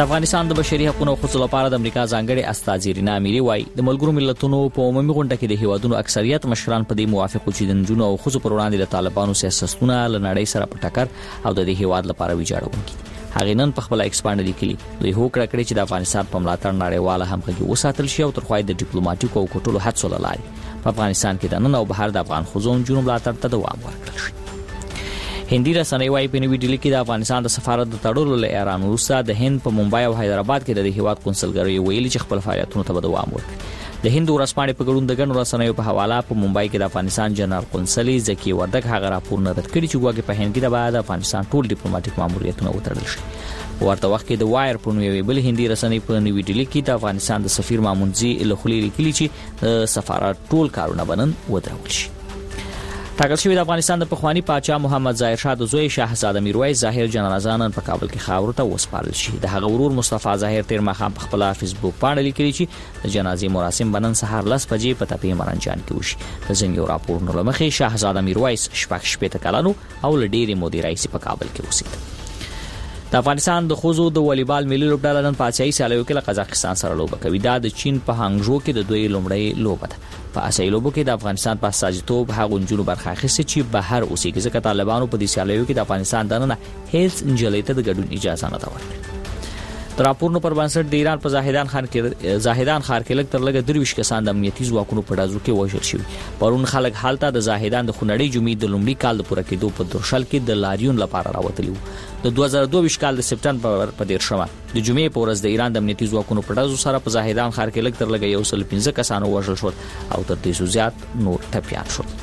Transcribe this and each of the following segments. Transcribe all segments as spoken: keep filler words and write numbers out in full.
د افغانستان د بشري حقوقو خصوصي لپاره د امریکا ځانګړي استازي رینا میری وايي د ملګرو ملتونو په عمومي غونډه کې د هیوادونو اکثریت مشران په دې موافق وو چې د نجونو او ښځو پر وړاندې د طالبانو سیاستونه له نړۍ سره په ټکر او د دې هیواد لپاره ویجاړونکي هغه نن په خپل ایکسپاند لیکلي دوی هوکړه کړې چې د افغانستان په ملاتړ نړیواله همغږي وساتل شي او تر خوای د ډیپلوماټیکو او کټولو هڅو لاري په افغانستان کې د نن او بهر د افغان ښځو او نجونو ملاتړ ته دوام ورکړل شي. هندي رسنۍ وايي په نوې ډیلي کې د افغانستان د سفارت د تړلو له ایران وروسته د هند په ممبئی او حیدرآباد کې د هیواد قونسلګرۍ ویلي چې خپل فعالیتونو ته دوام ورکړي. د هند ورسپانې په ګډون د ګڼو رسنیو په حواله په ممبئی کې د افغانستان جنرال قونسل زکی وردک هغه راپور نه رد کړی چې ګواکې په هند کې د بعد افغانستان ټول ډیپلوماټیک ماموریتونه وتړل شي. ورته وخت کې د وایر په نوې بل هندي رسنۍ په نوې ډیلي کې د افغانستان د سفیر مامونځي له خولي لیکلي چې د سفارت ټول کارونه بنن ودرول شي. ټاکل شوی د افغانستان د پخوانی پاچا محمد ظاهر شاه د زوی شاهزاده میرویس ظاهر جنازه نن په کابل کې خاورو ته وسپارل شي. د هغه ورور مصطفی ظاهر تیر ماښام په خپل فیسبوک باندې لیکلي چې د جنازې مراسم بنن سهار لس بجې په تپې مرنجان کې وشي. د ځینې راپورونو له مخې شاهزاده میرویس شپږ شپېته کلن او له ډېرې مودې راهیسې په کابل کې اوسېده. د افغانستان د ښځو د والیبال ملي لوبډله نن په آسیایي سیالیو کې له قزاقستان سره لوبه کوي. دا د چین په هانګژو کې د دوی لومړۍ لوبه ده. په آسیایي لوبو کې د افغانستان په استازیتوب هغه نجونو برخه اخیستې چې بهر اوسېږي ځکه طالبانو په دې سیالیو کې د افغانستان دننه هیڅ نجلۍ ته د ګډون اجازه نه ده ورکړې. د راپورونو پر بنسټ د ایران په زاهدان خان کې زاهدان ښار کې لږ تر لږه درویشت کسان د امنیتي ځواکونو په ډزو کې وژل شوي. پرون خلک هلته د زاهدان د خونړۍ جمعې د لومړي کال د پوره کېدو په درشل کې د لاریون لپاره راوتلي وو. د دوه زره دوه ویشت کال د سپټمبر په دیرشمه د جمعې په ورځ د ایران د امنیتي ځواکونو په ډزو سره په زاهدان ښار کې لږ تر لږه یو سل پنځه کسان وژل شول او تر دې زیات نور ټپیان شول.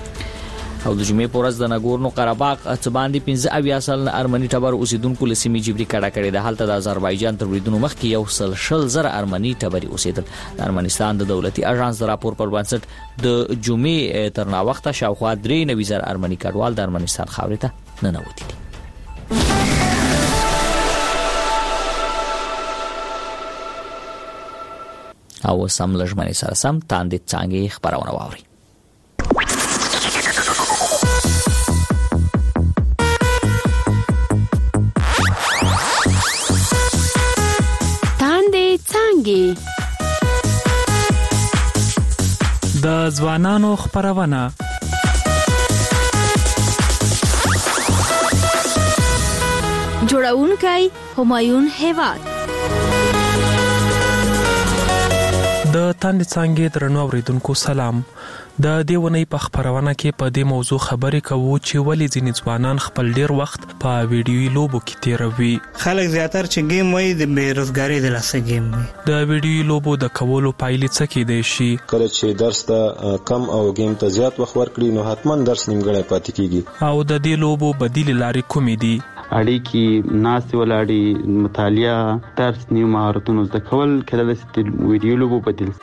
او د جمعې په ورځ د ناګورنو قرهباغ څه باندې پنځه اویا سلنه ارمني ټبر اوسیدونکو له سیمې جبري کډه کړې ده. هلته د آذربایجان تر بریدونو مخکې یو سل شل زره ارمني ټبري اوسېدل. د ارمنستان د دولتي اژانس د راپور پر بنسټ د جمعې تر ناوخته شاوخوا درې نوي زره ارمني کډوال د ارمنستان خاورې ته ننوتي دي. او سم لژمنې سره سم تاندې څانګې خبرونه واوري. د ځوانانو خبرونه جوړونکی همایون هیواد د تاندې څانګې درنو اوریدونکو سلام. د دې ونې په خبرونه کې په دې موضوع خبرې کوو چې ولې ځینې ځوانان خپل ډیر وخت په ویډیوي لوبو کې تیروي. خلک زیاتره چې گیم وایي د بیروزګاری د لاسه گیم وي. د ویډیوي لوبو د کولو پایلې څه کېدای شي؟ کله چې درس ته کم او گیم ته زیات وخت ورکړي نو حتما درس نیمګړی پاتې کیږي. او د دې لوبو بدیل لارې کومې دي؟ اړیکې ناستې ولاړې مطالعه درس نیو مهارتونو زده کول کله د ویډیو لوبو بدیل.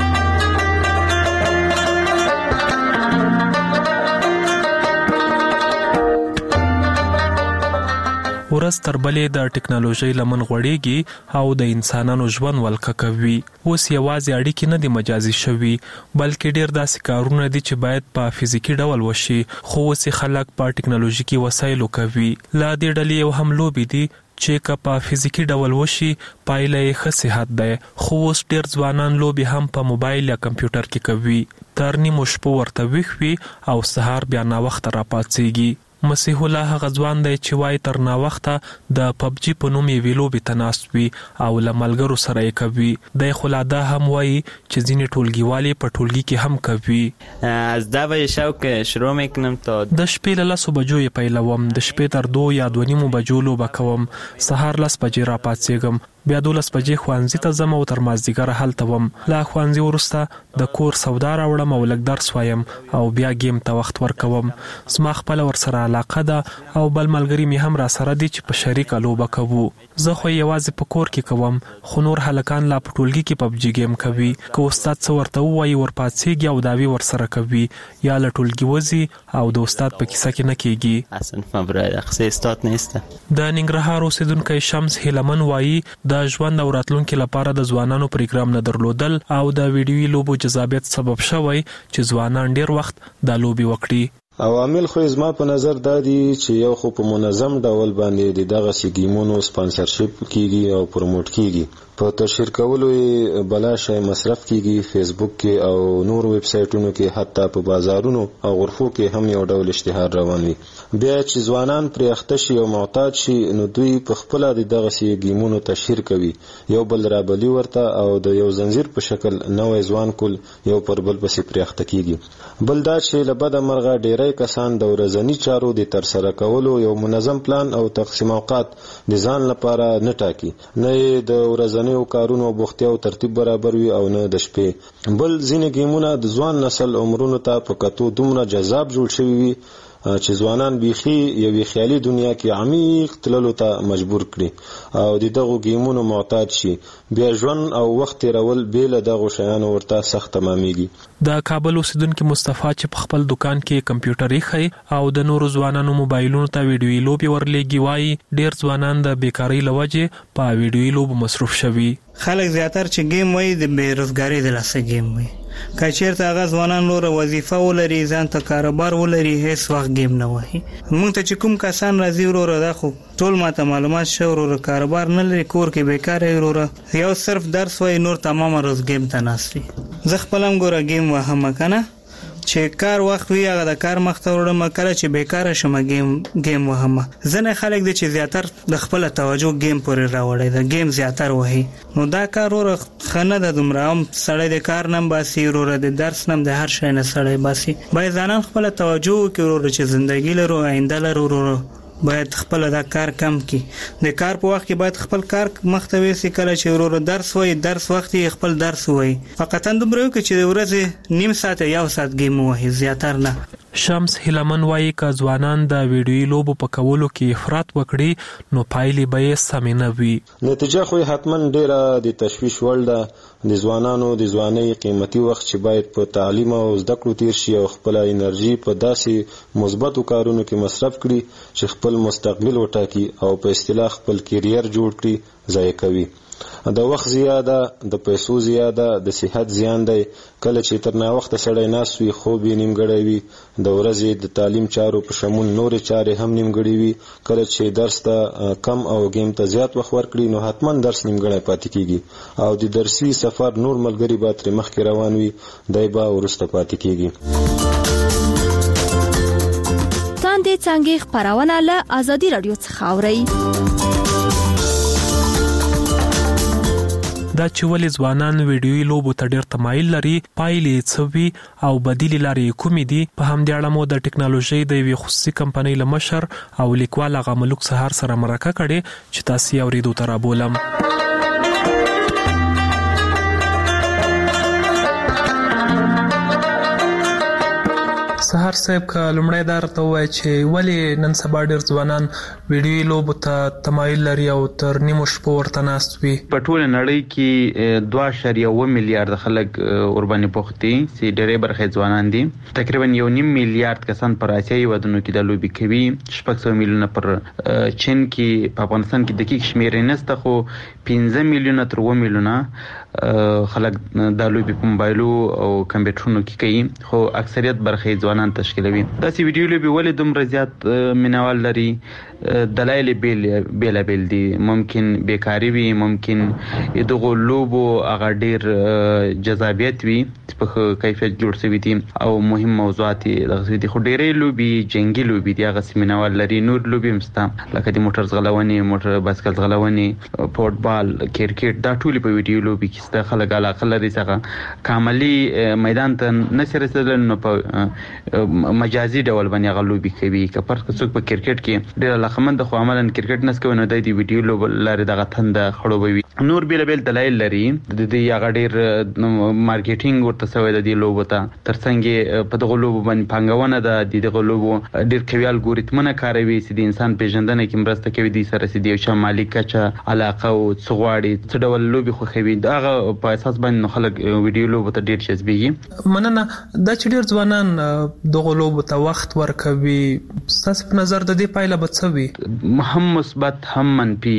ورځ تر بلې د ټکنالوژۍ لمن غوړېږي او د انسانانو ژوند ولکه کوي. اوس یوازې اړیکې نه دي مجازي شوي بلکې ډېر داسې کارونه دي چې باید په فزیکي ډول وشي خو اوس خلک په ټکنالوژیکي وسایلو کوي. لا دې ډلې یو هم لوبې دي چې که په فزیکي ډول وشي پایله یې ښه صحت دی. خو اوس ډېر ځوانان لوبې هم په موبایل یا کمپیوټر کې کوي. تر نیمو شپو ورته ویښ وي او سهار بیا ناوخته راپاڅېږي. مسیح الله هغه ځوان دی چې وای تر ناوخته د پبجي په نوم یې لوبې ته ناست وي او له ملګرو سره یې کوي. دی خو لا دا هم وایي چې ځینې ټولګیوالې په ټولګي کې هم کوي. از ده بجې شب شروع میکنم تا د شپې له لسو بجو یې پیلوم، د شپې تر دو یا دوه نیمو بجو لوبه کوم، سهار لس بجې راپاڅېږم، بیا دولس بجې ښوونځي ته ځم او تر مازدیګره هلته وم. له ښوونځي وروسته د کور سودا راوړم او لږ درس وایم او بیا گیم ته وخت ورکوم. زما خپله ورسره علاقه ده او بل ملګري مې هم را سره دي چې په شریکه لوبه کوو. زه خو یوازې په کور کې کوم خو نور هلکان لا په ټولګي کې پبجي گیم کوي. که استاد څه ورته ووایي ورپاڅېږي او داوی ورسره کوي یا له ټولګي وځي او د استاد په کیسه کې نه کېږي. اصلا مبرای دقیقه استاد نیسته. د ننګرهار اوسیدونکی شمس هیلمن وایي د ژوند او راتلونکي لپاره د ځوانانو پروګرام نه درلودل او د ویډیوي لوبو جذابیت سبب شوی چې ځوانان ډیر وخت د لوبي وکړي. عوامل خو زما په نظر دا دي چې یو خو په منظم ډول باندې د دغه سي ګیمونو سپانسرشپ کیږي او پروموټ کیږي، په تشهیر کولو بلا شای مصرف کیږي، فیسبوک کې او نور ویب سایټونو کې، حتی په بازارونو او غرفو کې هم یو ډول اشتهار روان وي. بیا چې ځوانان پرې اخته شي او معتاد شي نو دوی په خپل د دغه سي ګیمونو تشهیر کوي، یو بل رابلی ورته او د یو زنجیر په شکل نوې ځوان کول یو پر بل پسې پرې اخته کیږي. بل دا چې له بده مرغه ډیرای کسان د ورځني چارو د تر سره کولو یو منظم پلان او تقسیم اوقات د ځان لپاره نه ټاکي، نه د ورځنیو کارونو بوختیا او ترتیب برابر وي او نه د شپې. بل ځینې ګیمونه د ځوان نسل عمرونو ته په کتو دومره جذاب جوړ شوي وي چې ځوانان بیخي یوې خیالي دنیا کې عمیق تللو ته مجبور کړي او د دغو ګیمونو معتاد شي. بیا ژوند او وخت تیرول بې له دغو شیانو ورته سخت تمامیږي. د کابل اوسیدونکو مصطفی چې په خپل دکان کې کمپیوټر یې او د نورو ځوانانو موبایلونو ته ویډیوي لوبي ورلېږي، وایي ډیر ځوانان د بیکاری لوجې په ویډیوي لوبو مصروف شوي. خلک زیاتر چې گیم وایي د بیروزګاری د لاسه گیم وایي، که چیرته هغه ځوانان نور وظیفه ولري، ځان ته کاروبار ولري، هیڅ وخت گیم نه وایي. موږ ته چې کوم کسان راځي وروره دا خو ټول ماته معلومات شو وروره کاروبار نه لري، کور کې بیکاره وروره، یو صرف درس وایي، نور تمام روز گیم ته ناست وي. زه خپل هم ګوره گیم وهم کنه چې کار وخت وي هغه د کار مخ ته وړم، کله چې بیکاره شم گیم گیم وهم. ځنه خلک دي چې زیاتر د خپل توجه گیم پورې راوړي، د گیم زیاتر وایي، نو دا کار ور خنه د دومره هم سړی د کار نم باسي وروره، د درس نم د هر شي نه سړی باسي. باید ځانان خپل توجه وکړي وروره چې ژوندۍ لرو، آینده لرو وروره، باید خپل دا کار کم کی. د کار په وخت کې باید خپل کار مخته وسی، کله چې ورور درس وای درس وخت یې خپل درس وای، فقط اندومره کې چې د ورځې نیم ساعت یا ساعت گیم وای، زیاتر نه. شمس هلمن وایي که ځوانان د ویډیوي لوبو په کولو کې افراط وکړي نو پایلې به یې سمې نه وي. نتیجه خو حتما ډیره د تشویش وړ ده. د ځوانانو د ځوانۍ قیمتي وخت چې باید په تعلیم او زده کړو تیر شي او خپل انرژي په داسې مثبتو کارونو کې مصرف کړي چې خپل مستقبل وټاکي او په اصطلاح خپل کیریر جوړ کړي، ضایع کوي. د وخت زیاده، د پیسو زیاده، د صحت زیان دی. کله چې تر ناوخته سړی ناست وي، خوب یې نیمګړی وي، د ورځې د تعلیم چارو په شمول نورې چارې هم نیمګړې وي. کله چې درس ته کم او گیم ته زیات وخت ورکړي نو حتما درس نیمګړی پاتې کیږي او د درسي سفر نور ملګري به ترې مخکې روان وي، دی به وروسته پاتې کیږي. تاندې څنګه خبرونه له ازادي رادیو څخه اوري. دا چې ولې ځوانان ویډیوي لوبو ته ډېر تمایل لري، پایلې څه وي او بدیلې لارې کومې دي، په همدې اړه مو د ټکنالوژۍ د یوې خصوصي کمپنۍ له مشر او لیکوال هغه ملک سهار سره مرکه کړې چې تاسو یې اورېدو ته رابولم. سهار صاحب که لمړی دا راته ووایه چې ولې نن سبا ډېر ځوانان ویډیوي لوبو ته تمایل لري او تر نیمو شپو ورته ناست وي؟ په ټوله نړۍ کې دوه اعشاریه اوه میلیارده خلک ورباندې بوخت دي چې ډېرې برخې ځوانان دي. تقریبا یو نیم میلیارد کسان پر اسیایي هېوادونو کې دا لوبې کوي، شپږ سوه میلیونه پر چین کې. په افغانستان کې دقیق شمېرې نشته، خو پنځه میلیونه تر اوه میلیونه خلک دا لوبې په موبایلو او کمپیوټرونو کې کوي، خو اکثریت برخې ځوانان تشکیلوي. داسې ویډیو لوبې ولې دومره زیات مینوال لري؟ دلایل بیلابیل دي. ممکن بیکاري وي، ممکن دغه لوبو هغه ډېر جذابیت وي چې په کیفیت جوړ شوي دي او مهم موضوعات یې دغه شوي دي، خو ډېرې لوبې جنګي لوبې دي، هغسې مینوال لري. نور لوبې هم شته لکه د موټر ځغلونې، موټر بایسکل ځغلونې، فوټبال، کرکټ، دا ټولې په ویډیو لوبې کې شته. خلک علاقه لري څخه کاملي میدان ته نشي رسېدلی نو په مجازي ډول باندې هغه لوبې کوي. که فرض کړه څوک په کرکټ کې ډېر علاقمند خو عملاً کرکټ نس کوي نو دی د ویډیو لوبو لارې دغه تنده خړوبوي. نور بیلابیل دلایل لري، د دې هغه ډېر مارکیټینګ ورته شوی د دې لوبو ته، تر څنګ په دغه لوبو باندې پانګونه ده، د دغه لوبو ډېر قوي الګوریتمونه کاروي چې د انسان پیژندنه کې مرسته کوي، دوی سره چې د یو چا مالي کچه، علاقه او څه غواړي، څه ډول لوبې خوښوي، د هغه په اساس باندې خلک ویډیو لوبو ته ډېر جذبېږي. مننه. دا چې ډېر ځوانان دغه لوبو ته وخت ورکوي، ستاسو په نظر د دې پایله به څه وي هم مثبت هم منفي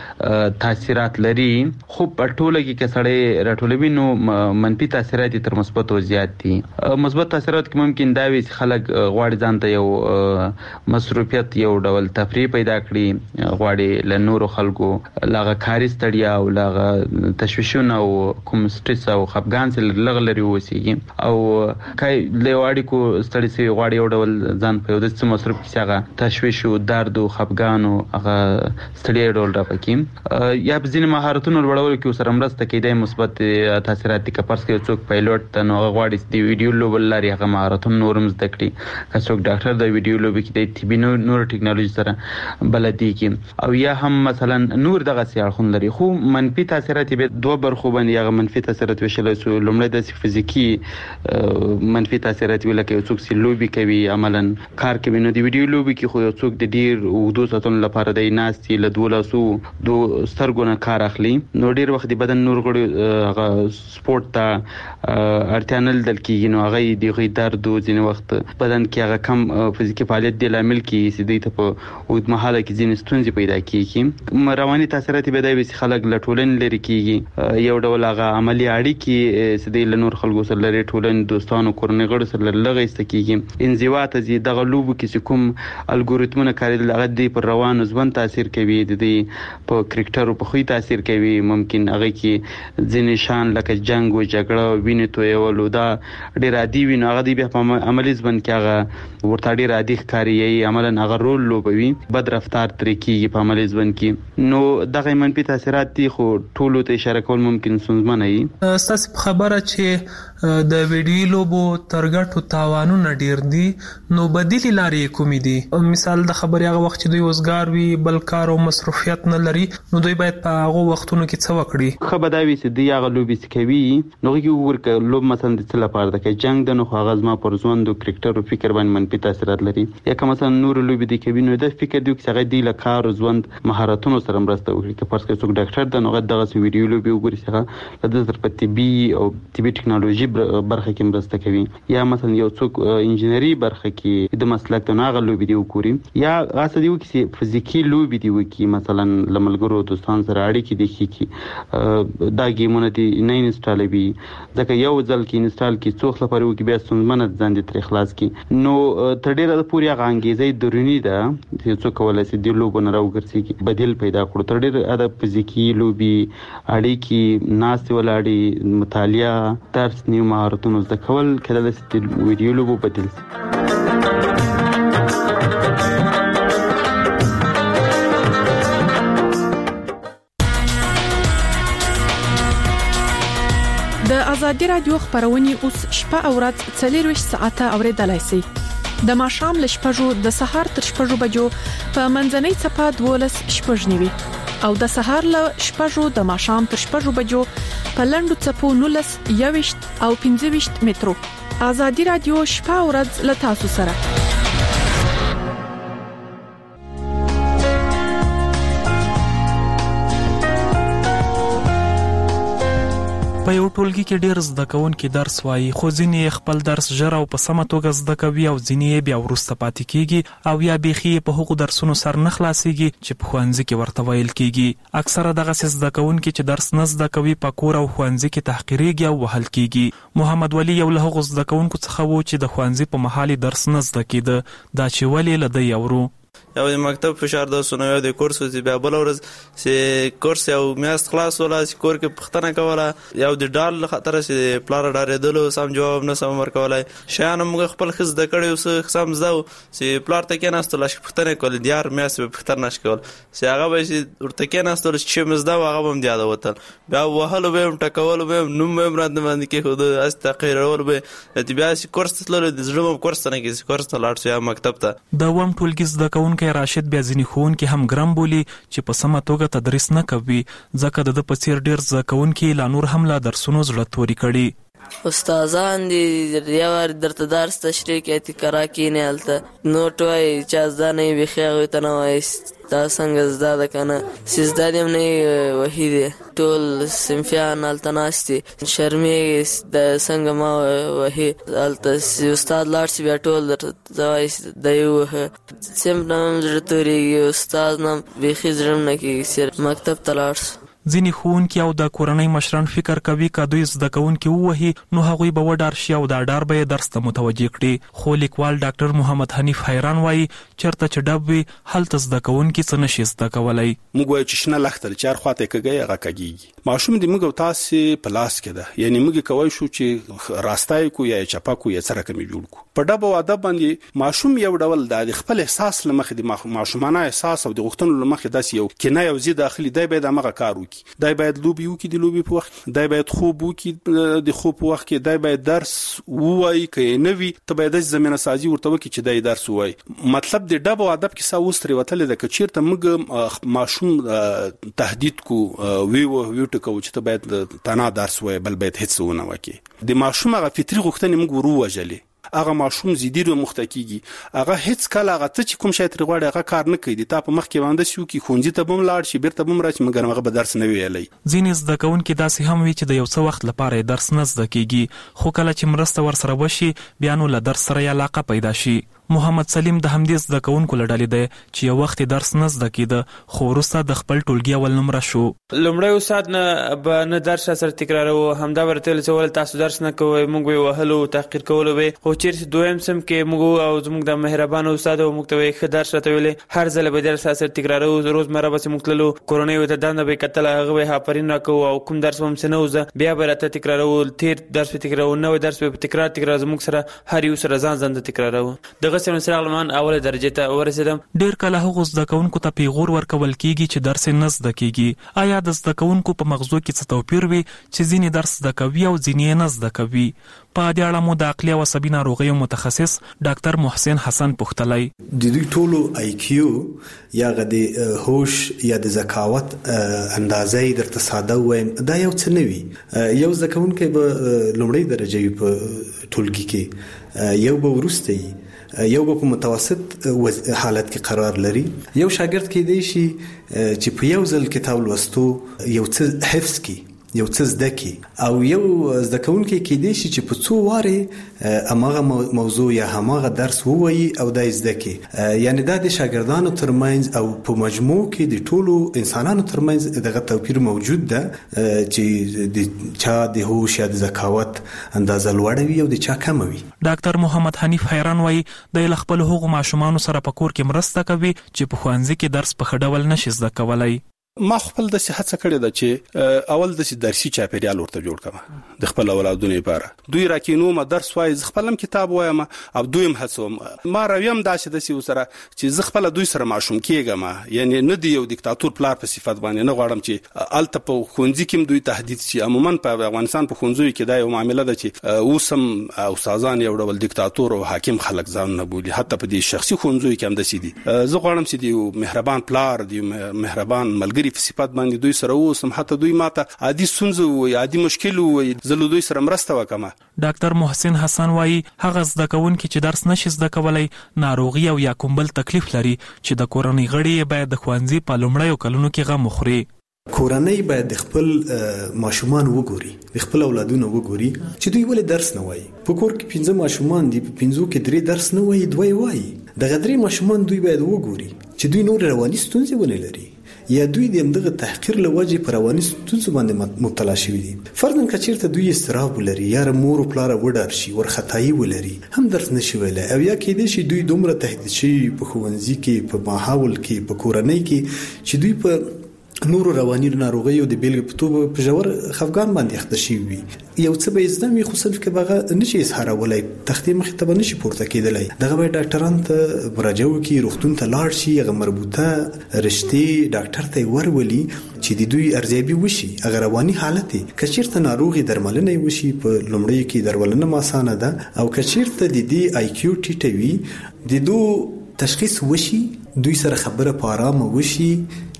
تاثیرات لري، خو په ټوله کې کسړې راټولوي نو منفي تاثیرات تر مثبت او زیات دي. مثبت تاثیرات کې ممکن دا وي چې خلک غواړي ځان ته یو مصروفیت یو ډول تفریح پیدا کړي، غواړي له نورو خلکو لاغه کاري ستړیا او لاغه تشویشونه او کوم سټرس او خپګان سره لغلري وسیږي او کای له واړي کو ستړي سي غواړي یو ډول ځان په یو د مصروف کې هغه تشویش او درد او خپګان او هغه ستړیا ډول راپکې یا په ځینې مهارتونو لوړولو کې سره مرسته کوي د مثبت تاثیرات دي. کپرس کې څوک پایلوټ ته نو غواړي د ویډیو لوبل لري هغه مهارتونه نورم زده کړي، که څوک ډاکټر د ویډیو لوبي کې د طبي نور ټیکنالوژي سره بلدي کې او یا هم مثلا نور دغه سیاحون لري. خو منفي تاثیرات به دوه برخو باندې هغه منفي تاثیرات وشل سو لومړی د فزیکی منفي تاثیرات ویل کې څوک سی لوبي کوي عملاً کار کوي نو د ویډیو لوبي کې خو څوک د ډیر وګدو ساتون لپاره د ناستي له دولسو دو سترګونه کار اخلي نو ډیر وخت د بدن نور غړي هغه سپورت ته اړتیا نه لدل کیږي نو هغه د غي درد او ځینې وخت بدن کې هغه کم فزیکی فعالیت د لامل کې سیدی ته په اوږد مهاله کې ځینې ستونزې پیدا کیږي. رواني تاثیرات به د خلک لټولن لري کیږي، یو ډول هغه عملی اړیکې سیدی له نور خلکو سره لري، ټولن دوستانو کورنۍ غړو سره لږه است کیږي. انزوا ته زی دغه لوبو کې کوم الګوریتمونه کارول هغه د پر روانو ځوان تاثیر کوي، د دې په کرکټر او په خوې تاثیر کوي. ممکن هغه کې ځینې شان لکه جنگ او جګړه ویني تو یو لودا ډیر عادي ویني هغه دی په عملی ځبن کې هغه ورته ډیر عادي ښکاری عملاً هغه رول لوبوي، بد رفتار ترې کیږي په عملی ځبن کې. نو دغه منفي تاثیرات دي خو ټولو ته اشاره کول ممکن ستونزمن وي. تاسو خبره چې د ویډیو لوبو ترګټو تاوانونه ډیر دي نو بدیل لارې کومې دي؟ مثال د خبرې هغه وخت چې دوی وزګار وي بل کار او مصروفیت نه لري نو دوی باید په هغه وختونو کې څه وکړي؟ خو به دا وي چې دی هغه لوبې کوي نو کې ورکه لوب مثلا د څه لپاره ده کې جنگ د نو هغه ځما پر ژوند او کرکټر او فکر باندې منفي تاثیرات لري، یا که مثلا نور لوبې دي کوي نو د فکر دی چې هغه دی له کار او ژوند مهارتونو سره مرسته وکړي. که پرس کې څوک ډاکټر د نو هغه دغه ویډیو لوبې وګوري چې د تر په طبي او طبي ټیکنالوژي برخه کې مرسته کوي، یا مثلا یو څوک انجینری برخه کې د مسلک ته هغه لوبې دی وګوري، یا غاصه دی چې فزیکی لوبې دی وکړي مثلا لملګرو دوستان سره اړیکې دي کې دا گیمونه دي نه انسټالوي ځکه یو ځل کې انسټال کې څوخ لپاره وکړي بیا ستونزمنه ځان دي تر اخلاص کې نو تر ډیره د پوری هغه انګیزې درونی ده چې څوک ولې سي دی لوبونه راوګرځي بدیل پیدا کړو. تر ډیره د فزیکی لوبي اړیکې ناس ولاړی مطالعه درس نیو مهارتونو زده کول کله د ویډیو لوبو بدیل. د ازادي رادیو خبرونه اوس شپه او ورځ څلور ساعته اوریدلای شئ. د ماښام ل شپږو د سهار تر شپږو بجو په منځنۍ صفه دولس شپږ نیوي او د سهار ل شپږو د ماښام تر شپږو بجو په لندو صفو نولس یوشت او پنځه وشت مترو. ازادي رادیو شپه او ورځ ل تاسو سره. په یو ټولګي کې ډیر زده کوونکي درس وایي خو ځینې خپل درس ژر او په سمه توګه زده کوي او ځینې بیا وروسته پاتې کیږي او یا بيخي په هغو درسونو سر نه خلاصيږي چې په ښوونځي کې ورته ویل کیږي. اکثره دغه زده کوونکي چې درس نه زده کوي په کور او ښوونځي کې تحقیریږي او وهل کیږي. محمد ولی یو له هغو زده کوونکو څخه و چې د ښوونځي په محل درس نه زده کیده دا چې ولی لدی اورو یو د مکتب فشار د سونو یو د کورس چې بیا بل ورځ چې کورس یو میاشت خلاص ولا چې کور کې پښتنه کوله یو د ډال خطر چې پلار ډارېدلو سم جواب نه سم ورکولای شان موږ خپل خز د کړي اوس سم زاو چې پلار ته کې ناستل چې پښتنه کول دیار میاشت په پښتنه نش کول چې هغه به چې ورته کې ناستل چې مزدا هغه هم دیاده وتل بیا وهلو به ټکول به نوم به مراد باندې کې خود اس تقریر به چې بیا چې کورس تلل د زړه کورس نه کې کورس ته لاړ شو مکتب ته د وم ټولګي زده کوونکي راشد بیا ځینې ښوونکي هم ګرم بولي چې په سمه توګه تدریس نه کوي ځکه د په څیر ډیر زده کوونکي لا نور هم لا درسونو زړه توري کړي. استادان دي یو درته درس تشریح کوي تکرار کینې هلته نوټ وایي چې زده نه وي بېخي هغوی ته نه وایي دا څنګه زده ده که نه چې زده دې هم نه وهي دی ټول صنفیان هلته ناست دي شرمېږي د څنګه ما وهي هلته استاد لاړ شي بیا ټول درته وایي دی ووهه صنف نه هم زړه تورېږي استاد نه هم بېخي زړه هم نه کېږي چې مکتب ته لاړ شو. ځینې ښوونکي او د کورنۍ مشران فکر کوي که دوی زده کوونکي ووهي نو هغوی به وډار شي او دا ډار به یې درس ته متوجه کړي. خو لیکوال ډاکټر محمد حنیف حیران وایي چېرته چې ډب وي هلته زده کوونکي څه نشي زده کولی. موږ وایو چې شنه لښته چې هر خواته یې کږی هغه کږېږي. ماشوم د موږ او تاسې په لاس کې ده، یعنې موږ کولی شو چې راسته یې کړو یا یې چپه کړو یا څه رقم یې جوړ کړو. په ډب او ادب باندې ماشوم یو ډول د خپل احساس له مخې د ماشومانه احساس او د غوښتنو له مخې داسې یو کینه یو ضد داخلي دی باید همغه کار وکړي، دی باید لوبې وکړي د لوبې په وخت، دی باید خوب وکړي د خوب په وخت کې، دی باید درس ووایي که یې نه وي ته باید داسې زمینه سازي ورته وکړي چې دی درس ووایي. مطلب د ډب او ادب کیسه اوس ترې وتلې ده که چېرته موږ ماشوم تهدید کو ویو ویوټکو چې ته باید تنها درس ووایي بل باید هېڅ ونه وکړي. د ماشوم هغه فطري غوښتنې موږ ور ووژلې، هغه ماشوم زیدي رو مخته کیږي، هغه هیڅ کله هغه ته چې کوم شی ترې غواړي هغه کار نه کوي. د تا په مخ کې باندې شو کې ښوونځي ته به هم لاړ شي بیرته به هم راشي مګر هغه به درس نه ویلی. ځینې زده کوونکي داسې هم وي چې د یو څه وخت لپاره یې درس نه زده کیږي خو کله چې مرسته ورسره وشي بیا نو له درس سره یې علاقه پیدا شي. محمد سلیم د همدې زده کوونکو له ډلې دی چې یو وخت درس نه زده کېده خو وروسته د خپل ټولګي اول نمره شو. لومړی استاد نه به نه درس سره تکراروه، همدا به راته ویل چې ولې تاسو درس نه کوئ، موږ به یې وهلو تحقیر کولو به. خو چېرې دویم صنف کې موږ او زموږ د مهربانه استاد او موږ ته وایي ښه درس راته ویلی، هر ځله به درس سره تکراروو، روزمره بسې موږ تللو، کورنیو ته دنده به یې کتله، هغه به یې آفرین راکوو او کوم درس به همسې نه و زه بیا به راته تکراروو، تېر درس به تکراروو، نوی درس به په تکرار تکرار زموږ سره هر یو سره ځان ځان ته تکراروو. دغسې نو څراغ اوله درجه ته ورسېدم. ډېر کله هغو زده کوونکو ته پیغور ورکول کیږي چې درس نه زده کیږي. آیا د زده کوونکو په مغزو کې څه توپیر وي چې ځینې درس زده کوي او ځینې یې نه زده کوي؟ په دې اړه مو د عقلي او عصبي ناروغیو متخصص ډاکټر محسن حسن پوښتلی. د دوی ټولو آی کیو یا د هوش یا د ذکاوت اندازې درته ساده وایم دا یو څه نه وي. یو زده کوونکی به لومړۍ درجه وي په ټولګي کې، یو به وروسته وي، یو به په متوسط حالت کې قرار لري. یو شاګرد کېدای شي چې په یو ځل کتاب لوستو یو څه حفظ کړي، یو څه زده کړي، او یو زده کوونکی کېدای شي چې په څو وارې هماغه موضوع یا هماغه درس ووایي او دا یې زده کړي. یعنې دا د شاګردانو ترمنځ او په مجموع کې د ټولو انسانانو ترمنځ دغه توپیر موجود ده چې د چا د هوش یا د ذکاوت اندازه لوړه وي او د چا کمه وي. ډاکټر محمد حنیف حیران وایي د له خپلو هغو ماشومانو سره په کور کې مرسته کوي چې په ښوونځي کې درس په ښه ډول نشي زده کولی. ما خپل داسې هڅه کړې ده چې اول داسې درسي چاپیریال ورته جوړ کړم د خپل اولادونو لپاره. دوی راکینوم درس وایي، زه خپل هم کتاب وایم او دوی هم هڅوم. ما رویم داسې داسې وسره چې زه خپل دوی سره ماشوم کېږم، یعنی نه دی یو دیکتاتور پلار په صفت باندې نه غواړم چې الته په ښوونځي کې دوی تهدید شي. عموما په افغانستان په ښوونځیو کې دا یو معامله ده چې اوس هم استادان یو ډول دیکتاتور او حاکم خلک ځان نه بولي، حتی په دې شخصي ښوونځیو کې هم داسې دي. زه غواړم چې دی مهربان پلار، دی مهربان ملګری په صفات باندې دوی سره اوسم، حتی دوی ماته عادي ستونزه وي، عادي مشکل وي، زه له دوی سره مرسته وکم. ډاکټر محسن حسن وایي هغه زده کوونکي چې درس نشي زده کولی ناروغي او یا کوم بل تکلیف لري چې د کورنۍ غړي باید د ښوونځي په لومړیو کلونو کې غم وخوري. کورنۍ باید د خپل ماشومان وګوري، د خپل اولادونو وګوري چې دوی ولې درس نه وایي. په کور کې پنځه ماشومان دي، په پنځو کې درې درس نه وایي، دوی وایي. دغه درې ماشومان دوی باید وګوري چې دوی نور رواني ستونزې ونه لري یا دوی د همدغه تحقیر له وجې په رواني ستونزو باندې مبتلا شوي دي. فرضاً که چېرته دوی اضطراب ولري یا مور او پلاره وډار شي، ورختایي ولري، هم درس نشي ویلی، او یا کېدای شي دوی دومره تهدید شوي په ښوونځي کې، په ماحول کې، په کورنۍ کې چې دوی په نورو رواني ناروغیو د بیلګې په توګه په ژور خفګان باندې اخته شوي وي. یو څه به یې زده وي خو صنف کې به هغه نشي اظهارولی، تختې مخې ته به نشي پورته کېدلی. دغه به ډاکټرانو ته مراجعه وکړي، روغتون ته لاړ شي، هغه مربوطه رشتې ډاکټر ته یې ورولي چې د دوی ارزیابي وشي، هغه رواني حالت یې. که چېرته ناروغ یې درملنه یې وشي، په لومړیو کې درملنه هم اسانه ده، او که چېرته د دې آی کیو ټیټه وي، د دو تشخیص وشي، دوی سره خبره په آرامه وشي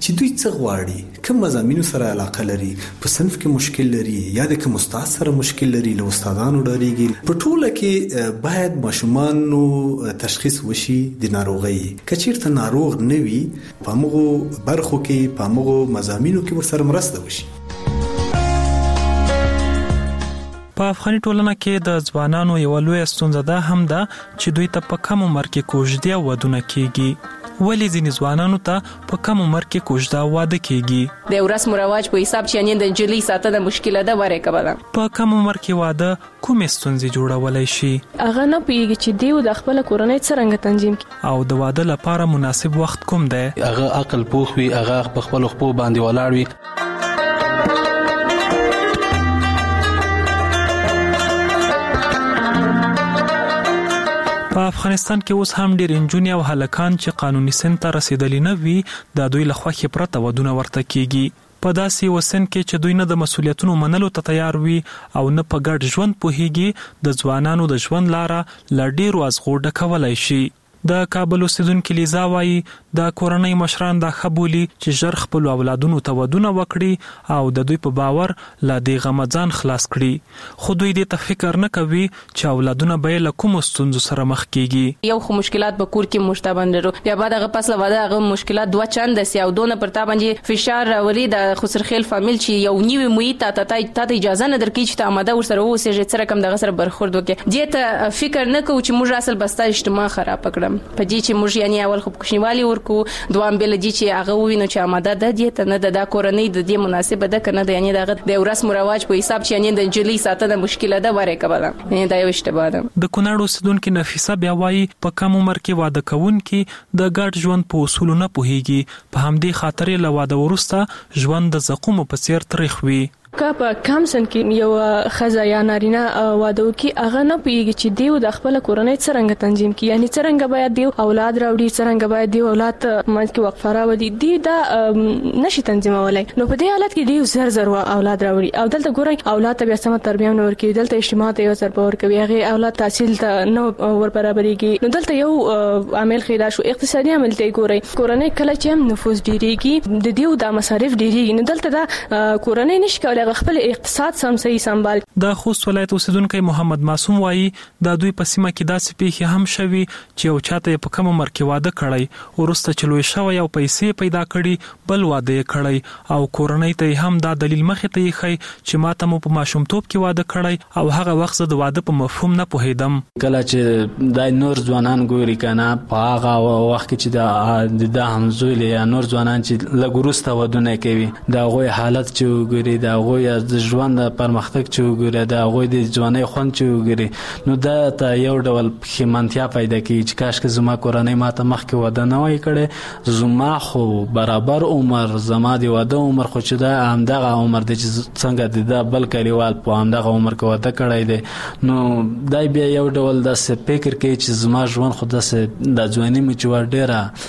چې دوی څه غواړي، کوم مضامینو سره علاقه لري، په صنف کې مشکل لري یا د کوم استاد سره مشکل لري، له استادانو ډاریږي. په ټوله کې باید ماشومانو تشخیص وشي د ناروغۍ. که چیرته ناروغ نه وي، په هغو برخو کې په هغو مضامینو کې ورسره مرسته وشي. په افغاني ټولنه کې د ځوانانو یو لوی ستونزه ده هم ده چې دوی ته په کم عمر کې کوژدې او ودونه کیږي. ولې ځینې ځوانانو ته په کم عمر کې کوژده واده کیږي؟ د رسم رواج په حساب چې یعنی د جلی ساتنه مشکله ده وره کبله. په کم عمر کې واده کومې ستونزې جوړولای شي؟ هغه نه پیږي چې دیو د خپل کورنۍ څنګه تنظیم کړي او د واده لپاره مناسب وخت کوم دی؟ هغه عقل پوخ وي، هغه په خپل خپل باندې ولاړ وي. په افغانستان کې اوس هم ډېر نجونې او هلکان چې قانوني سن ته رسیدلي نه وي د دوی له خوښې پرته ودونه ورته کیږي. په داسې وسن کې چې دوی نه د مسؤلیتونو منلو ته تیار وي او نه په ګډ ژوند پوهیږي، د ځوانانو د ژوند لاره له ډېرو ازغو ډکولای شي. د کابل اوسیدونکو لیزا وایي د کورنۍ مشران دا خبولي چې ژر خپل اولادونو ته ودونه وکړي او د دوی په باور لا د غمځان خلاص کړي. خو دوی دې ته فکر نه کوي چې اولادونه به له کوم ستونزو سره مخ کیږي. یو خو مشکلات به کور کې مشتبه لرو، بیا بعد هغه پس له واده هغه مشکلات دوه چند سي او دونه پر تا باندې فشار راولي د خسرخیل فامیل چې یو نیوي محیط ته ته اجازه نه درکې چې ته آماده ورسره اوسې چې سره کم دغه سره برخورد وکړي. دې ته فکر نه کوو چې موږ اصل بستا اجتماع خراب کړم په دې چې موږ یعنی اول خو کوشنیوالي ورکو، دوام بل دي چې هغه وینو چې آماده ده دې ته نه د کورنۍ د دې مناسبه ده کنه د یعنی دغه د رسم رواج په حساب چې یعنی د جلی ساتنه مشکله ده وره کبله. یعنی دا یو اشتباه ده. د کونړ اوسیدونکو نفیسه بیا وایي په کم عمر کې واده کوونکي د ګډ ژوند په اصول نه پوهیږي، په همدې خاطر له واده وروسته ژوند د زقوم په څیر تریخ وي. که په کم سن کې یو خزه یا نارینه واده وکړي، هغه نه پیږي چې دیو د خپل کورنۍ څنګه تنظیم کړي، یعنی څنګه باید دیو اولاد راوړي، څنګه باید دیو اولاد مانځ کې وقفه راوړي، دی دا نشي تنظیمولای. نو په دې حالت کې دیو زر زر اولاد راوړي او دلته ګورئ اولاد ته بیا سم تربیه نه ورکوي، دلته اجتماع ته یو ضربه ورکوي، هغه اولاد تحصیل ته نه ور برابرېږي. نو دلته یو عامل خیدا شو اقتصادي عامل ته ګورئ، کورنۍ کله چې هم نفوس ډیریږي د دیو د مصارف ډیریږي، نو دلته دا کورنۍ نشي کولای خپل اقتصاد سم صحیح سنبال. د خوست ولایت اوسیدونکو محمد معصوم وایي د دوی په سیمه کې داسې پیښې هم شوي چې یو چاته په کم عمر کې واده کړی، ورسته چې لوی شوی او پیسې پیدا کړي بل واده یې کړی او کورنۍ ته هم دا دلیل مخې ته یې ښیي چې ماته مو په ماشومتوب کې واده کړی او هغه وخت زه د واده په مفهوم نه پوهېدم. کله چې د نور ځوانان ګوري کنه په هغه وخت کې چې د د همزوی یا نور ځوانان چې لږ وروسته ودونه کوي، د هغوی حالت چې وګوري، د هغوی د ژوند پرمختګ چې وګوري، د هغوی د ځوانۍ خوند چې وګوري، نو دا ته یو ډول پښیمانتیا پیدا کوي چې کاشکې زما کورنۍ ماته مخکې واده نه وای کړی، زما خو برابر عمر زما د واده عمر خو چې دا همدغه عمر دی چې څنګه د بل کلیوال په همدغه عمر کې واده کړی دی. نو دا بیا یو ډول داسې فکر کوي چې زما ژوند خو داسې د ځوانۍ مې چې ور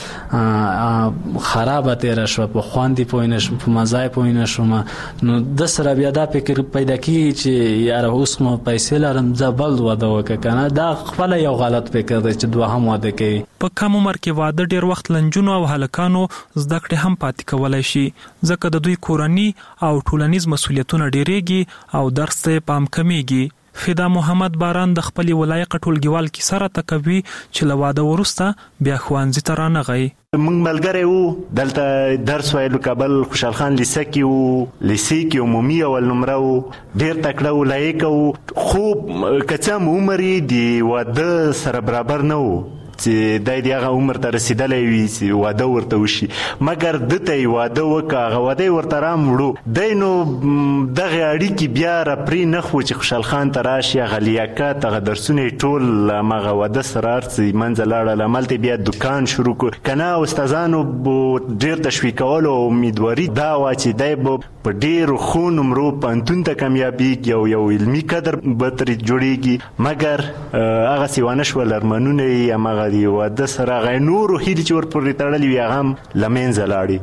ډېره خرابه تېره شوه، په خوند یې پوه نه شوم، په مزه یې پوه نه شوم. نو د سره بیا دا فکر پیدا کیږي چې یاره اوس مو پیسې لرم زه بل واده وکړه کنه، دا خپل یو غلط فکر دی چې دوهم واده کوي. په کم عمر کې واده ډیر وخت لنجونو او هلکانو زده کړې هم پاتې کولای شي، ځکه د دوی کورنی او ټولنیز مسؤلیتونه ډیریږي او درس ته پام کمیږي. فدا محمد باران د خپل ولایت ټولګیوال کی سره تکوي چې لواده ورسته بیا خوانځي تر نه غي. موږ ملګری وو، دلته درس ویلو کابل خوشحال خان لیسه کې وو، لیسه کې عمومي اول نمره وو، ډیر تکړه و لایق وو، خو کچم عمر دی واده سره برابر نه وو چې دای دی هغه عمر ته رسیدلی وي چې واده ورته وشي، مګر دته یې واده وکړه، هغه واده یې ورته راموړو، دی نو دغې اړیکې بیا راپرې نه خو چې خوشحال خان ته راشي، هغه لیاقت هغه درسونه یې ټول هماغه واده سره هر څه منځه لاړل، هملته بیا دوکان شروع کړو، که نه استادانو به ډېر تشویقولو او امیدواري دا وه چې دی به په ډېرو ښو نمرو پوهنتون ته کامیابېږي او یو علمي قدر به ترې جوړېږي، مګر هغسې ونه شول، ارمانونه یې هماغه دی واده سره هغه نورو هیلې چې ورپورې تړلې وي هغه هم له منځه لاړې.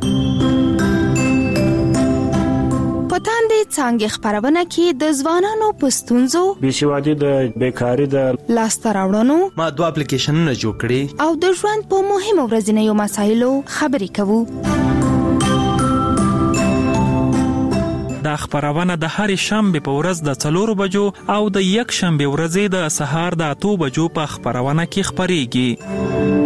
په تاندې څانګې خپرونه کې د ځوانانو په ستونزو، بېسوادي د بیکاري د لاسته راوړنو، ما دوه اپلیکیشنونه جوړ کړي او د ژوند په مهمو ورځنیو مسایلو خبرې کوو. دا خبرونه د هر شنبه په ورځ د څلورو بجو او د یک شنبه ورځې د سهار د اتو بجو په خبرونه کې خبريږي.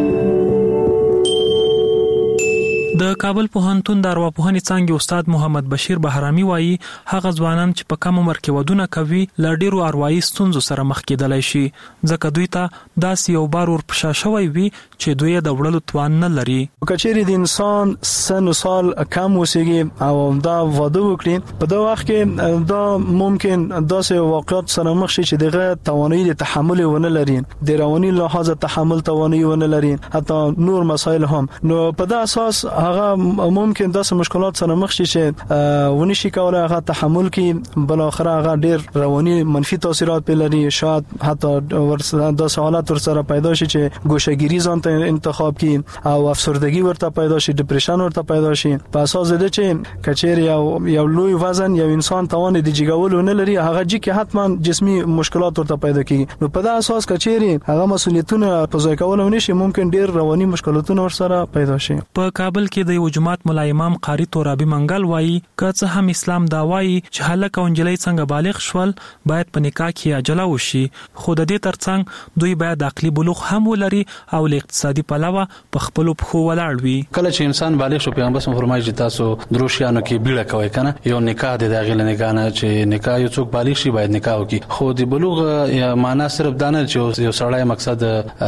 د کابل پوهنتون د ارواپوهنې څانګې استاد محمد بشیر بهرامي وایي هغه ځوانان چې په کم عمر کې ودونه کوي ل ډیرو اروايي ستونزو سره مخ کېدلای شي ځکه دوی ته داسې یو بار ور پښه شوی وي چې دوی د وړلو توان نه لري. کچېری د انسان سن سال کم وسیږي او دا واده وکړي په دا وخت کې دا ممکن داسې واقعیت سره مخ شي چې دغه توانایي د تحمل ونه لري د رواني لحاظ تحمل توانایي ونه لري حتی نور مسایل هم نو په دا اساس هغه ممکن داسې مشکلات سره مخ شي چې ونی شي کولای هغه تحمل کې بل اخر هغه ډیر رواني منفي تاثیرات په لري شاید حتی ورسره د حالات ورسره پیدا شي چې ګوشهګیری ځان ته انتخاب کړي او افسردگی ورته پیدا شي ډیپریشن ورته پیدا شي په اساس د چې کچېر یو یو لوی وزن یو انسان توان د جګولو نه لري هغه چې کې حتما جسمي مشکلات ورته پیدا کیږي نو په دا اساس کچېر هغه مسولیتونه په ځای کولو نشي ممکن ډیر رواني مشکلاتونه ورسره پیدا شي. په کابل کې د یو جماعت مولا امام قاری تورابي منګل وایي که څه هم اسلام دا وایي چې هلک او نجلۍ څنګه بالغ شول باید په نکاح کې عجله وشي خو د دې ترڅنګ دوی باید عقلي بلوغ هم ولري او له اقتصادي پلوه په خپل پخو ولاړ وي. کله چې انسان بالغ شو پیغمبر صلی الله علیه وسلم تاسو دروشیانو کې بیړه کوي کنه یو نکاح د داخله نکاح نه چې نکاح یو څوک بالغ شي باید نکاح وکړي خو د بلوغ معنا صرف دا نه چې یو سړی مقصد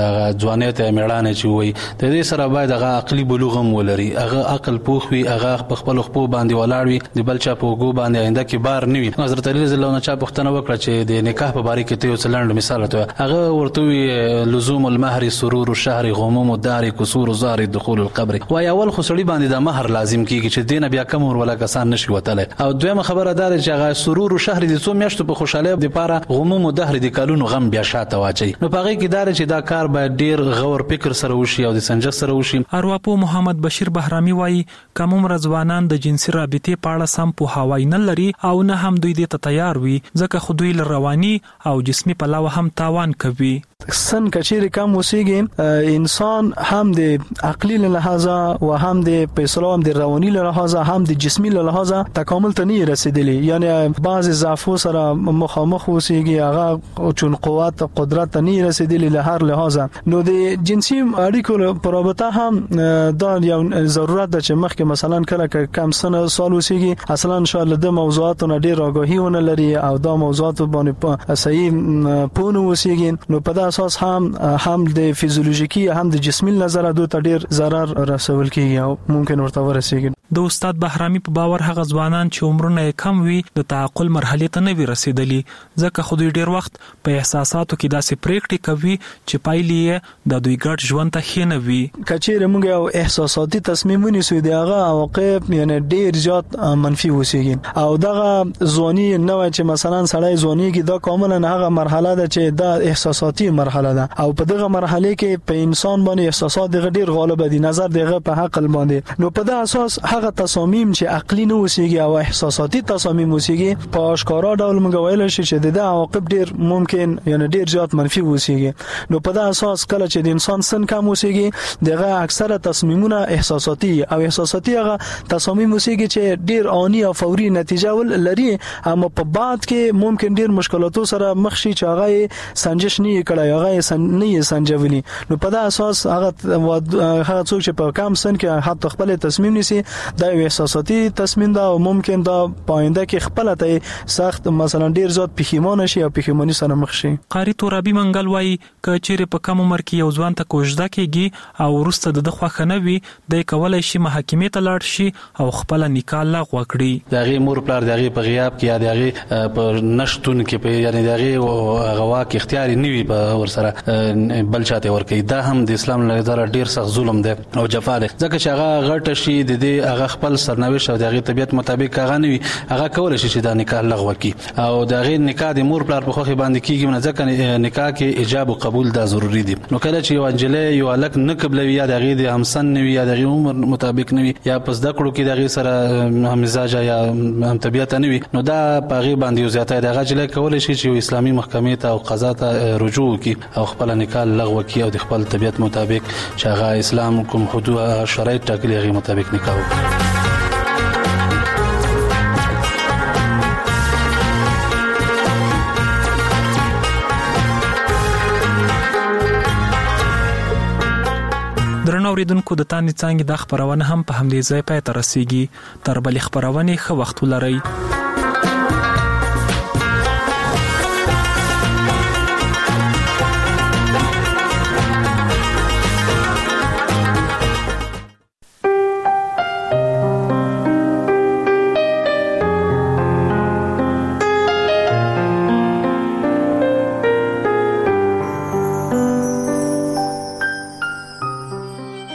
ځوانیت میړانه چې وي د دې سره باید هغه عقلي بلوغ هم ولري هغه عقل پوخ وي هغه په خپل خپل باندې ولاړ وي د بل چا په وګو باندې آینده کې بار نه وي. حضرت علی رضی الله عنه چا پښتنه وکړه چې د نکاح په باره کې ته یو څلند مثال ته هغه ورته وی لزوم المهر سرور الشهر غموم الدار كسور زار دخول القبر وای اول خو سړي باندې د مہر لازم کیږي چې دینه بیا کم ور ولا کسان نشي وتله او دویمه خبره دار چې هغه سرور الشهر د څو میاشتو په خوشاله د پاره غموم الدهر د کالونو غم بیا شاته واچي نو پاره کې دار چې دا کار باید ډیر غور فکر سره وشي او د سنجش سره وشي. ارواپو محمد بشیر بهرامي وایي کوم عمر ځوانان د جنسي رابطې په اړه سم پوهاوی نه لري او نه هم دوی دې ته تیار وي ځکه خو دوی له رواني او جسمي پلوه هم تاوان کوي. سن کچېر کم وسیږي انسان هم د عقلي له لحاظه او هم د پیسلو هم د رواني له لحاظه هم د جسمي له لحاظه تکامل ته نه رسیدلی یعنی بعض ضعفو سره مخامخ وسیږي هغه چون قوت قدرت نه رسیدلی له هر لحاظه نو د جنسي اړیکو په رابطه هم دا یو ضرورت ده چې مخکې مثلا کله کم سن سال وسیږي اصلا ان شاء الله د موضوعاتو ډیر آگاهی ونه لري او دا موضوعات باندې صحیح پونه وسیږي نو په اساس هم هم د فزیولوژیکي هم د جسمي نظر دوه ته ډیر zarar رسول کیږي او ممکن ورته ورسیږي. د استاد بهرامي په باور هغه ځوانان چې عمرونه کم وي د تعقل مرحله ته نه وي رسیدلی ځکه خو دوی ډیر وخت په احساساتو کې داسې پریکټي کوي چې پایلې د دوی ګډ ژوند ته خینه وي. کچېره موږ یو احساساتي تصمیم ونیسو دی هغه عواقب یعنی ډیر زیات منفي وسیږي او دغه ځواني نو چې مثلا سړی ځواني کې دا کاملا هغه مرحله ده چې دا احساساتي مرحله ده او په دغه مرحله کې په انسان باندې احساسات دغه ډیر غالب دي نظر دغه په عقل باندې نو په دا اساس هغه تصامیم چې عقلي نه وسیږي او احساساتي تصامیم وسیږي په اشکارا ډول موږ ویل شي چې د عواقب ډیر ممکن یعنی ډیر زیات منفي وسیږي نو په دا اساس کله چې د انسان سن کم وسیږي دغه اکثره تصمیمونه احساساتي او احساساتي هغه تصامیم وسیږي چې ډیر آنی او فوري نتیجه ول لري اما په بعد کې ممکن ډیر مشکلاتو سره مخ شي چې هغه سنجش نه کړي هغه سن نه سنجولي نو په دا اساس هغه هغه څوک چې په کم سن کې حتی خپل تصمیم نیسي دا یو احساساتي تصمیم دا او ممکن دا پاینده کې خپل ته سخت مثلا ډیر زیات پښیمانه شي او پښیمانی سره مخ شي. قاری تورابي منګل وایي ک چیرې په کم عمر کې یو ځوان ته کوژده کیږي او ورسته د خوخه نه وي د کولای شي محکمې ته لاړ شي او خپل نکاح لغوه کړي. دغه مور پلار دغه په غیاب کې یا دغه په نشټون کې په یعنی دغه غوا کې اختیاري نیوي په ورسره بل چاته ور کوي دا هم د اسلام له نظر ډیر سخت ظلم دی او جفا دی ځکه چې هغه غټ شي د دې هغه خپل سرنوشت او دغه طبيعت مطابق هغه نیوي هغه کول شي چې دا نکاح لغوه کی او دغه نکاح د مور پلار په خوخه باندې کیږي نه ځکه نکاح کې ایجاب او قبول دا ضروری دی نو کله چې یو انجلې یو الک نه قبلوي یا دغه د همسن نیوي یا دغه عمر مطابق نیوي یا پس د کړو کې دغه سره هم مزاج یا هم طبيعت نیوي نو دا پاغي باندې زیاته دغه جلې کول شي چې اسلامي محکمې ته او قضا ته رجوع کی او خپل نکاح لغوه کی او د خپل طبيعت مطابق چې هغه اسلام کوم حدود شرایط ټاکلي هغه مطابق نکاح وکړي. اوریدونکو د تانې څنګه د خبرونه هم په همدې ځای پای ته رسیدي. تر بل خبرونه ښه وخت ولرئ.